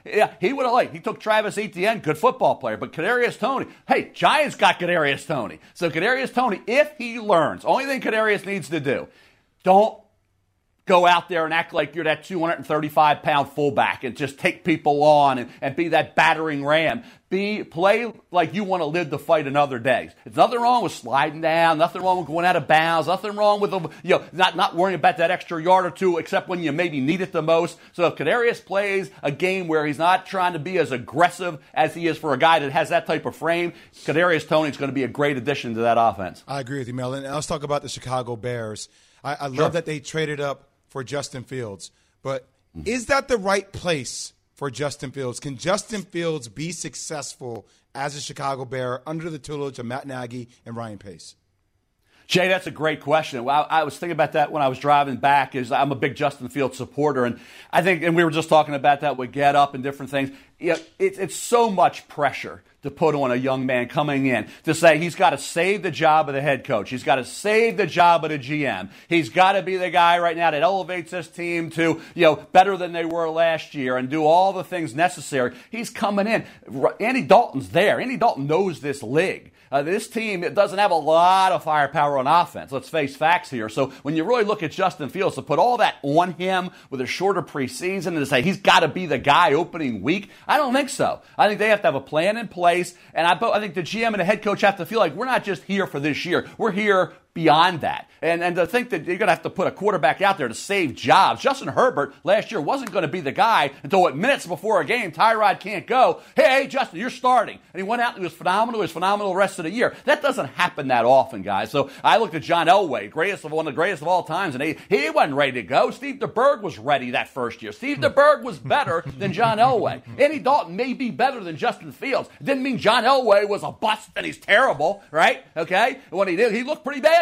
Speaker 13: he would have he took Travis Etienne, good football player, but Kadarius Toney, hey, Giants got Kadarius Toney. So Kadarius Toney, if he learns, only thing Kadarius needs to do, don't go out there and act like you're that 235-pound fullback and just take people on and be that battering ram. Play like you want to live the fight another day. There's nothing wrong with sliding down, nothing wrong with going out of bounds, nothing wrong with not worrying about that extra yard or two except when you maybe need it the most. So if Kadarius plays a game where he's not trying to be as aggressive as he is for a guy that has that type of frame, Kadarius Toney's going to be a great addition to that offense.
Speaker 4: I agree with you, Mel. And let's talk about the Chicago Bears. I love that they traded up for Justin Fields, but is that the right place for Justin Fields? Can Justin Fields be successful as a Chicago Bear under the tutelage of Matt Nagy and Ryan Pace?
Speaker 13: Jay, that's a great question. I was thinking about that when I was driving back. I'm a big Justin Fields supporter, and I think, and we were just talking about that with Get Up and different things. It's so much pressure to put on a young man coming in to say he's got to save the job of the head coach. He's got to save the job of the GM. He's got to be the guy right now that elevates this team to, better than they were last year and do all the things necessary. He's coming in. Andy Dalton's there. Andy Dalton knows this league. This team, it doesn't have a lot of firepower on offense. Let's face facts here. So when you really look at Justin Fields, to put all that on him with a shorter preseason and to say he's got to be the guy opening week, I don't think so. I think they have to have a plan in place, and I think the GM and the head coach have to feel like we're not just here for this year. We're here beyond that. And to think that you're going to have to put a quarterback out there to save jobs. Justin Herbert last year wasn't going to be the guy until minutes before a game, Tyrod can't go. Hey, Justin, you're starting. And he went out and he was phenomenal. He was phenomenal the rest of the year. That doesn't happen that often, guys. So I looked at John Elway, one of the greatest of all times, and he wasn't ready to go. Steve DeBerg was ready that first year. Steve DeBerg was better than John Elway. Andy Dalton may be better than Justin Fields. It didn't mean John Elway was a bust and he's terrible, right? Okay? When he did, he looked pretty bad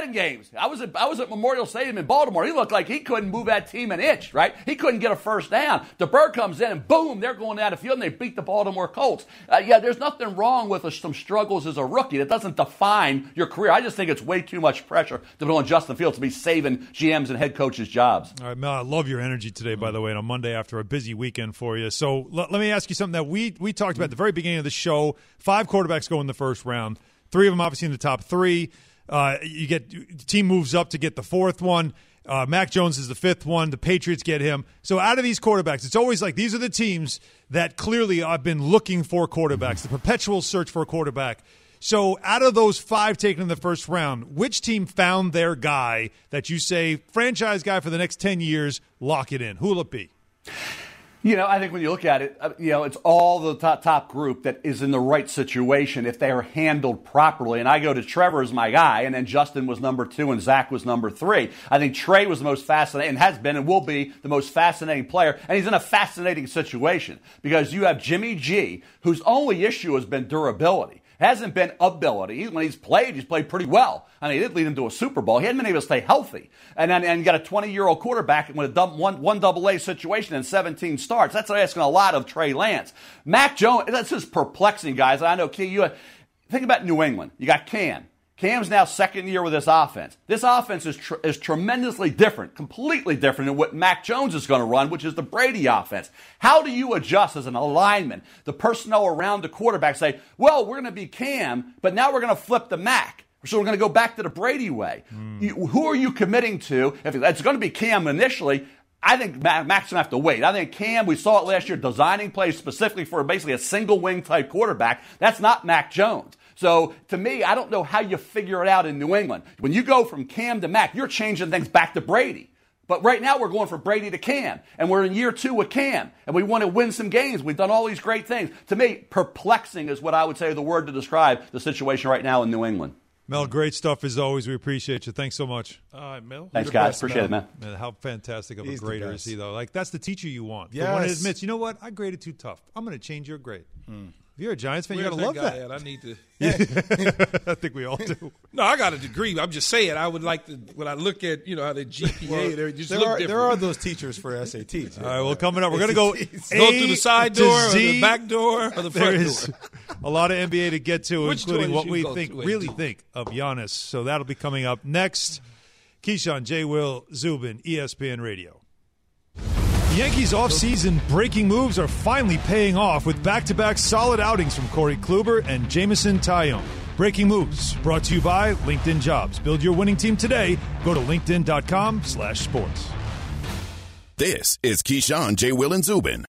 Speaker 13: Madden games. I was at Memorial Stadium in Baltimore. He looked like he couldn't move that team an inch, right? He couldn't get a first down. DeBerg comes in and boom, they're going down the field and they beat the Baltimore Colts. There's nothing wrong with some struggles as a rookie. That doesn't define your career. I just think it's way too much pressure to put on Justin Fields to be saving GMs and head coaches' jobs.
Speaker 2: All right, Mel, I love your energy today, by the way, on a Monday after a busy weekend for you. So let me ask you something that we talked about at the very beginning of the show. 5 quarterbacks go in the first round. 3 of them obviously in the top 3. The team moves up to get the 4th one. Mac Jones is the 5th one. The Patriots get him. So out of these quarterbacks, it's always like these are the teams that clearly have been looking for quarterbacks, the perpetual search for a quarterback. So out of those 5 taken in the first round, which team found their guy that you say, franchise guy for the next 10 years, lock it in? Who will it be?
Speaker 13: I think when you look at it, it's all the top group that is in the right situation if they are handled properly. And I go to Trevor as my guy, and then Justin was number 2, and Zach was number 3. I think Trey was the most fascinating, and has been and will be the most fascinating player. And he's in a fascinating situation because you have Jimmy G, whose only issue has been durability. Hasn't been ability. When he's played pretty well. I mean, he did lead him to a Super Bowl. He hadn't been able to stay healthy. And you got a 20-year-old quarterback with a one AA situation and 17 starts. That's asking a lot of Trey Lance. Mac Jones, that's just perplexing, guys. I know, Key, you think about New England. You got Cam. Cam's now second year with this offense. This offense is tremendously different, completely different than what Mac Jones is going to run, which is the Brady offense. How do you adjust as an alignment, the personnel around the quarterback, say, well, we're going to be Cam, but now we're going to flip the Mac. So we're going to go back to the Brady way. Who are you committing to? If it's going to be Cam initially, I think Mac's going to have to wait. I think Cam, we saw it last year, designing plays specifically for basically a single wing type quarterback. That's not Mac Jones. So, to me, I don't know how you figure it out in New England. When you go from Cam to Mac, you're changing things back to Brady. But right now, we're going from Brady to Cam, and we're in year 2 with Cam, and we want to win some games. We've done all these great things. To me, perplexing is what I would say the word to describe the situation right now in New England.
Speaker 2: Mel, great stuff as always. We appreciate you. Thanks so much.
Speaker 3: All right, Mel.
Speaker 13: Thanks, guys. Appreciate it, man.
Speaker 2: How fantastic of a grader is he, though? Like, that's the teacher you want.
Speaker 4: Yes.
Speaker 2: The one that admits, you know what? I graded too tough. I'm going to change your grade. If you're a Giants fan, you got to love that.
Speaker 3: I need to.
Speaker 2: I think we all do.
Speaker 3: No, I got a degree. I'm just saying, I would like to, when I look at, how the GPA, they just look different.
Speaker 4: There are those teachers for SATs.
Speaker 2: All right, well, coming up, we're going to go
Speaker 3: through the side door or the back door or the front door.
Speaker 2: A lot of NBA to get to,
Speaker 3: Which
Speaker 2: including what we
Speaker 3: really
Speaker 2: think of Giannis. So that'll be coming up next. Keyshawn, J. Will, Zubin, ESPN Radio. The Yankees' offseason breaking moves are finally paying off with back-to-back solid outings from Corey Kluber and Jameson Taillon. Breaking moves brought to you by LinkedIn Jobs. Build your winning team today. Go to linkedin.com/sports.
Speaker 1: This is Keyshawn, J. Will, and Zubin.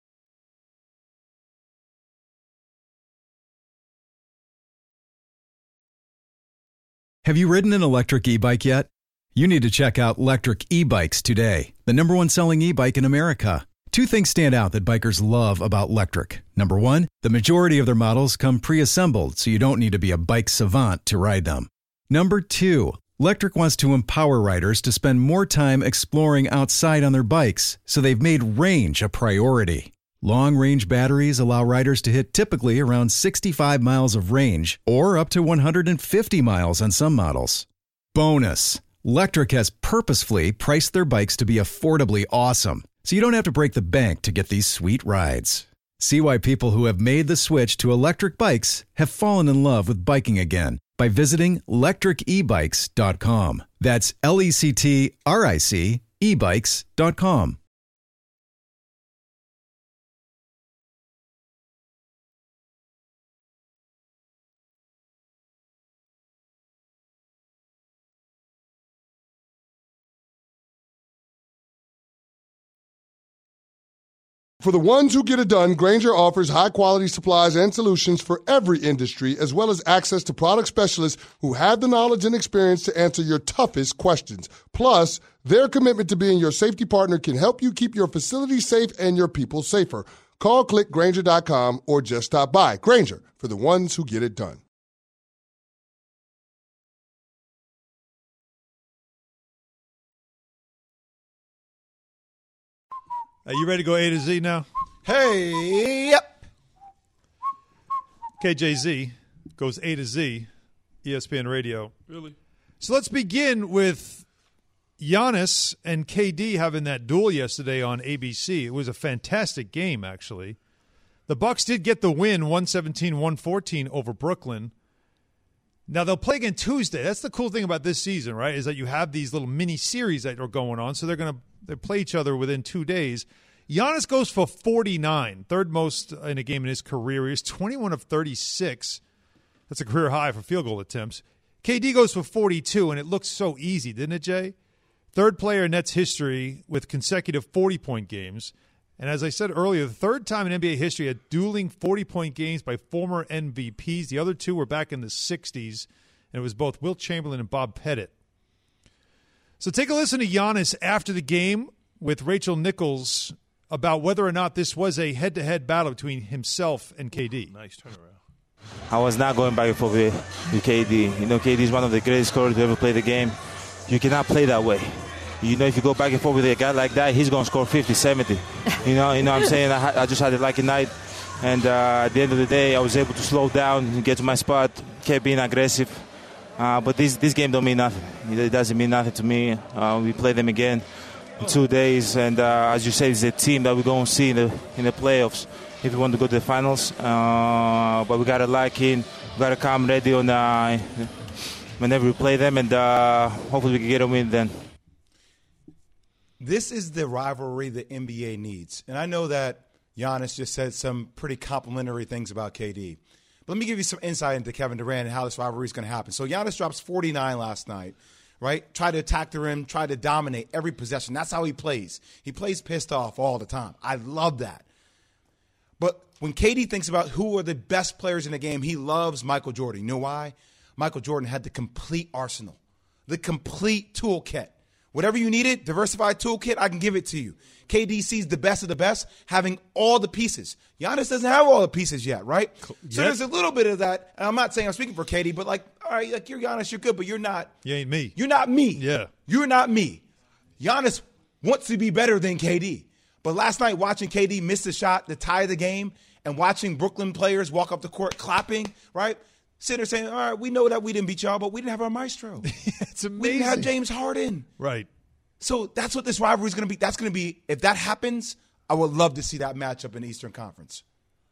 Speaker 14: Have you ridden an electric e-bike yet? You need to check out Lectric E-Bikes today, the #1 selling e-bike in America. 2 things stand out that bikers love about Lectric. Number 1, the majority of their models come pre-assembled, so you don't need to be a bike savant to ride them. Number 2, Lectric wants to empower riders to spend more time exploring outside on their bikes, so they've made range a priority. Long-range batteries allow riders to hit typically around 65 miles of range, or up to 150 miles on some models. Bonus! Lectric has purposefully priced their bikes to be affordably awesome, so you don't have to break the bank to get these sweet rides. See why people who have made the switch to electric bikes have fallen in love with biking again by visiting lectricebikes.com. That's LECTRIC ebikes.com.
Speaker 15: For the ones who get it done, Grainger offers high-quality supplies and solutions for every industry, as well as access to product specialists who have the knowledge and experience to answer your toughest questions. Plus, their commitment to being your safety partner can help you keep your facility safe and your people safer. Call, click Grainger.com, or just stop by. Grainger, for the ones who get it done.
Speaker 2: Are you ready to go A to Z now?
Speaker 4: Hey, yep.
Speaker 2: KJZ goes A to Z, ESPN Radio.
Speaker 3: Really?
Speaker 2: So let's begin with Giannis and KD having that duel yesterday on ABC. It was a fantastic game, actually. The Bucks did get the win, 117-114 over Brooklyn. Now, they'll play again Tuesday. That's the cool thing about this season, right, is that you have these little mini-series that are going on, so they play each other within 2 days. Giannis goes for 49, third most in a game in his career. He's 21 of 36. That's a career high for field goal attempts. KD goes for 42, and it looks so easy, didn't it, Jay? Third player in Nets history with consecutive 40-point games. And as I said earlier, the third time in NBA history at dueling 40-point games by former MVPs. The other two were back in the 60s, and it was both Wilt Chamberlain and Bob Pettit. So take a listen to Giannis after the game with Rachel Nichols about whether or not this was a head-to-head battle between himself and KD.
Speaker 3: Nice turnaround.
Speaker 16: I was not going back and forth with KD. You know, KD is one of the greatest scorers to ever play the game. You cannot play that way. You know, if you go back and forth with a guy like that, he's going to score 50, 70. You know what I'm saying? I just had a lucky night. And at the end of the day, I was able to slow down and get to my spot, kept being aggressive. But this game don't mean nothing. It doesn't mean nothing to me. We play them again in 2 days. And as you said, it's a team that we're going to see in the playoffs if we want to go to the finals. But we got to lock in. We got to come ready on whenever we play them. And hopefully we can get a win then.
Speaker 4: This is the rivalry the NBA needs. And I know that Giannis just said some pretty complimentary things about KD. But let me give you some insight into Kevin Durant and how this rivalry is going to happen. So Giannis drops 49 last night, right? Tried to attack the rim, tried to dominate every possession. That's how he plays. He plays pissed off all the time. I love that. But when KD thinks about who are the best players in the game, he loves Michael Jordan. You know why? Michael Jordan had the complete arsenal, the complete toolkit. Whatever you needed, diversified toolkit, I can give it to you. KD sees the best of the best, having all the pieces. Giannis doesn't have all the pieces yet, right? So there's a little bit of that. And I'm not saying I'm speaking for KD, but like, all right, like you're Giannis, you're good, but you're not.
Speaker 2: You ain't me.
Speaker 4: You're not me.
Speaker 2: Yeah.
Speaker 4: You're not me. Giannis wants to be better than KD. But last night, watching KD miss the shot to tie the game and watching Brooklyn players walk up the court clapping, right? Sitting there saying, all right, we know that we didn't beat y'all, but we didn't have our maestro.
Speaker 2: It's amazing.
Speaker 4: We didn't have James Harden.
Speaker 2: Right.
Speaker 4: So that's what this rivalry is going to be. That's going to be, if that happens, I would love to see that matchup in the Eastern Conference.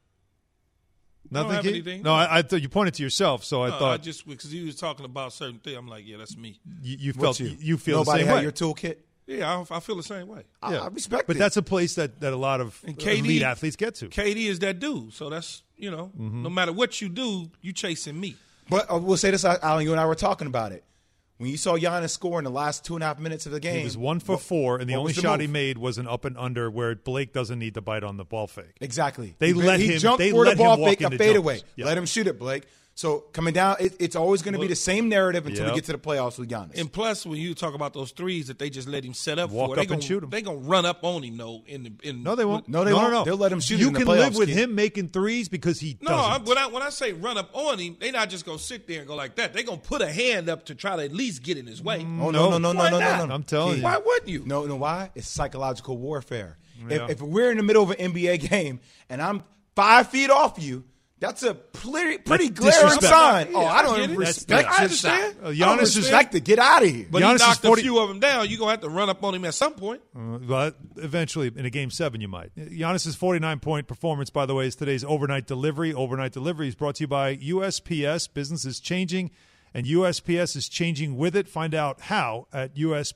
Speaker 2: Nothing?
Speaker 3: Anything.
Speaker 2: No, I thought you pointed to yourself, so I thought.
Speaker 3: I just, because he was talking about certain things, I'm like, yeah, that's me.
Speaker 2: You felt you feel
Speaker 4: Nobody
Speaker 2: the same
Speaker 4: had
Speaker 2: way.
Speaker 4: your toolkit?
Speaker 3: Yeah, I feel the same way.
Speaker 2: Yeah.
Speaker 4: I respect it.
Speaker 2: But that's a place that a lot of elite athletes get to.
Speaker 3: KD is that dude. So that's, no matter what you do, you chasing me.
Speaker 4: But we'll say this, Alan, you and I were talking about it. When you saw Giannis score in the last 2.5 minutes of the game.
Speaker 2: He was 1 for 4, and the only shot he made was an up and under where Blake doesn't need to bite on the ball fake.
Speaker 4: Exactly.
Speaker 2: He
Speaker 4: jumped for the ball fake, a fadeaway. Yep. Let him shoot it, Blake. So coming down, it's always going to be the same narrative until we get to the playoffs with Giannis.
Speaker 3: And plus, when you talk about those threes that they just let him set up
Speaker 2: Walk
Speaker 3: for,
Speaker 2: up and shoot him.
Speaker 3: They're going to run up on him, though.
Speaker 2: No, they won't.
Speaker 4: No, they won't. They'll let him shoot
Speaker 2: you
Speaker 4: in the playoffs.
Speaker 2: You can live with him making threes because he doesn't.
Speaker 3: No, when I say run up on him, they're not just going to sit there and go like that. They're going to put a hand up to try to at least get in his way.
Speaker 4: Oh, no.
Speaker 2: I'm telling you.
Speaker 3: Why wouldn't you?
Speaker 4: No, why? It's psychological warfare.
Speaker 2: Yeah.
Speaker 4: If we're in the middle of an NBA game and I'm 5 feet off you, that's a pretty glaring sign. I don't respect your shot.
Speaker 2: Giannis is
Speaker 4: like to get out of here.
Speaker 3: But he knocked a few of them down. You're going to have to run up on him at some point.
Speaker 2: But eventually, in a Game 7, you might. Giannis's 49-point performance, by the way, is today's Overnight Delivery. Overnight Delivery is brought to you by USPS. Business is changing, and USPS is changing with it. Find out how at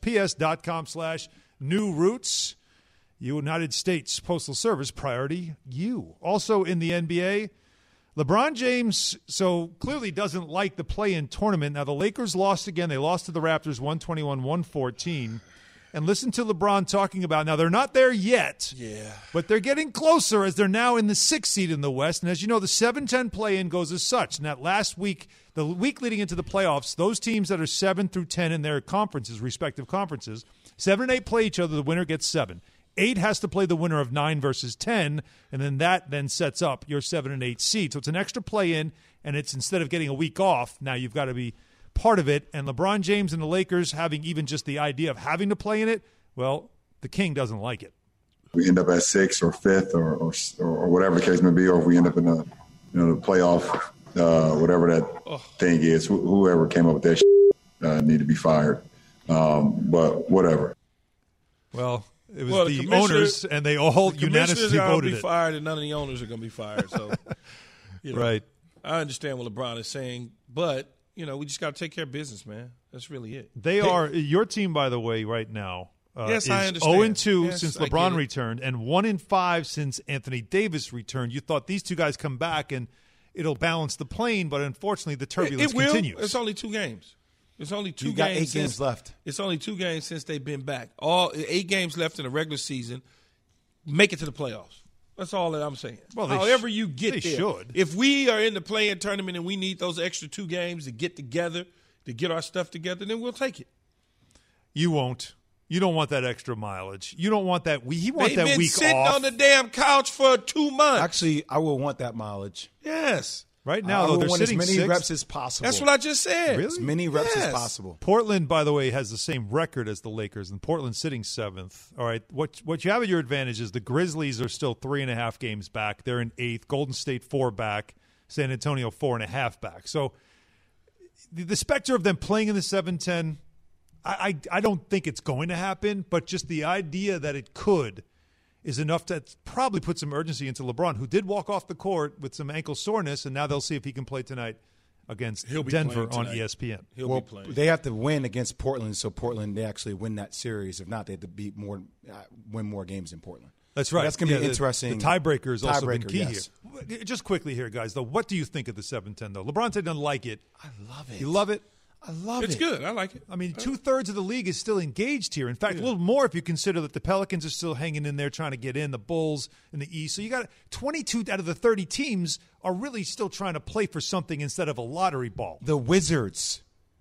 Speaker 2: USPS.com/newroutes. United States Postal Service, priority you. Also in the NBA, LeBron James so clearly doesn't like the play-in tournament. Now, the Lakers lost again. They lost to the Raptors 121-114. And listen to LeBron talking about, now they're not there yet, but they're getting closer as they're now in the 6th seed in the West. And as you know, the 7-10 play-in goes as such. And that last week, the week leading into the playoffs, those teams that are 7 through 10 in their conferences, respective conferences, 7 and 8 play each other. The winner gets 7. 8 has to play the winner of 9 versus 10, and then that sets up your 7 and 8 seed. So it's an extra play-in, and it's instead of getting a week off, now you've got to be part of it. And LeBron James and the Lakers having even just the idea of having to play in it, well, the King doesn't like it.
Speaker 17: We end up at 6th or 5th or whatever the case may be, or if we end up in the playoff, whatever that thing is, whoever came up with that shit. need to be fired. But whatever.
Speaker 2: Well, it was the owners, and they all unanimously voted
Speaker 3: be fired, and none of the owners are going to be fired. So,
Speaker 2: right.
Speaker 3: I understand what LeBron is saying, but we just got to take care of business, man. That's really it.
Speaker 2: They are your team, by the way, right now.
Speaker 3: Yes,
Speaker 2: is
Speaker 3: I understand.
Speaker 2: 0-2 since LeBron returned, and 1-5 since Anthony Davis returned. You thought these two guys come back and it'll balance the plane, but unfortunately, the turbulence continues.
Speaker 3: It's only 2 games. It's only 2 games.
Speaker 4: You got 8 games left.
Speaker 3: It's only 2 games since they've been back. All 8 games left in the regular season. Make it to the playoffs. That's all that I'm saying.
Speaker 2: Well,
Speaker 3: however you get there.
Speaker 2: Should.
Speaker 3: If we are in the play-in tournament and we need those extra 2 games to get together, to get our stuff together, then we'll take it.
Speaker 2: You won't. You don't want that extra mileage. You don't want that. He wants that week off.
Speaker 3: They've been sitting on the damn couch for 2 months.
Speaker 4: Actually, I will want that mileage.
Speaker 3: Yes.
Speaker 2: Right now, they're sitting
Speaker 4: as many reps as possible.
Speaker 3: That's what I just said.
Speaker 2: Really?
Speaker 4: As many reps as possible.
Speaker 2: Portland, by the way, has the same record as the Lakers, and Portland's sitting 7th. All right, what you have at your advantage is the Grizzlies are still 3.5 games back. They're in 8th. Golden State 4 back. San Antonio 4.5 back. So the specter of them playing in the 7-10, I don't think it's going to happen, but just the idea that it could is enough to probably put some urgency into LeBron, who did walk off the court with some ankle soreness, and now they'll see if he can play tonight against Denver on ESPN.
Speaker 3: He'll be playing.
Speaker 4: They have to win against Portland, so Portland, they actually win that series. If not, they have to win more games in Portland.
Speaker 2: That's right.
Speaker 4: So that's going to be interesting.
Speaker 2: The tiebreaker has also been key
Speaker 4: yes.
Speaker 2: here. Just quickly here, guys, though, what do you think of the 7-10, though? LeBron said doesn't like it.
Speaker 4: I love it.
Speaker 2: You love it?
Speaker 4: I love it.
Speaker 3: It's good. I like it.
Speaker 2: I mean, 2/3 of the league is still engaged here. In fact, a little more if you consider that the Pelicans are still hanging in there trying to get in, the Bulls in the East. So you got 22 out of the 30 teams are really still trying to play for something instead of a lottery ball.
Speaker 4: The Wizards.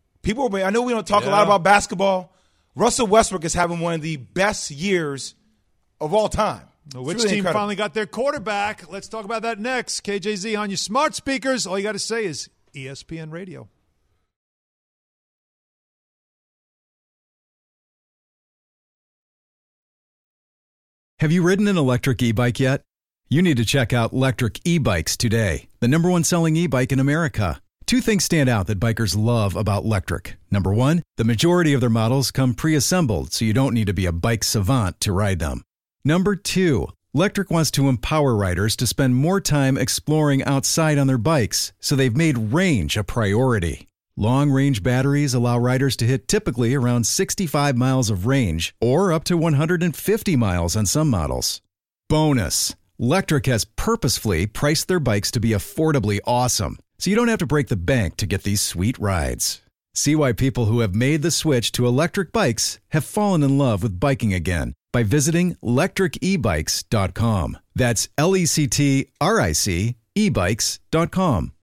Speaker 4: I know we don't talk a lot about basketball. Russell Westbrook is having one of the best years of all time.
Speaker 2: Which really team incredible. Finally got their quarterback? Let's talk about that next. KJZ on your smart speakers. All you got to say is ESPN Radio.
Speaker 14: Have you ridden an electric e-bike yet? You need to check out Lectric E-Bikes today, the #1 selling e-bike in America. 2 things stand out that bikers love about Lectric. Number 1, the majority of their models come pre-assembled, so you don't need to be a bike savant to ride them. Number 2, Lectric wants to empower riders to spend more time exploring outside on their bikes, so they've made range a priority. Long-range batteries allow riders to hit typically around 65 miles of range or up to 150 miles on some models. Bonus, Lectric has purposefully priced their bikes to be affordably awesome, so you don't have to break the bank to get these sweet rides. See why people who have made the switch to electric bikes have fallen in love with biking again by visiting lectricebikes.com. That's LECTRIC ebikes.com.